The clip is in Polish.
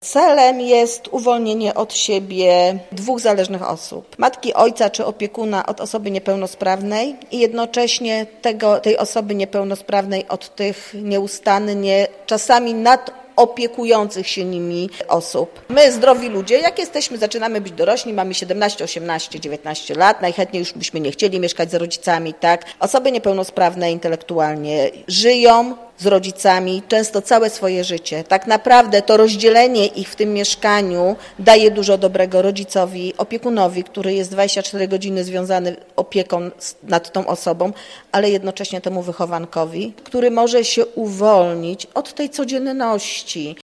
Celem jest uwolnienie od siebie dwóch zależnych osób. Matki, ojca czy opiekuna od osoby niepełnosprawnej i jednocześnie tej osoby niepełnosprawnej od tych nieustannie, czasami opiekujących się nimi osób. My, zdrowi ludzie, jak jesteśmy, zaczynamy być dorośli, mamy 17, 18, 19 lat, najchętniej już byśmy nie chcieli mieszkać z rodzicami, tak? Osoby niepełnosprawne intelektualnie żyją z rodzicami często całe swoje życie. Tak naprawdę to rozdzielenie ich w tym mieszkaniu daje dużo dobrego rodzicowi, opiekunowi, który jest 24 godziny związany opieką nad tą osobą, ale jednocześnie temu wychowankowi, który może się uwolnić od tej codzienności.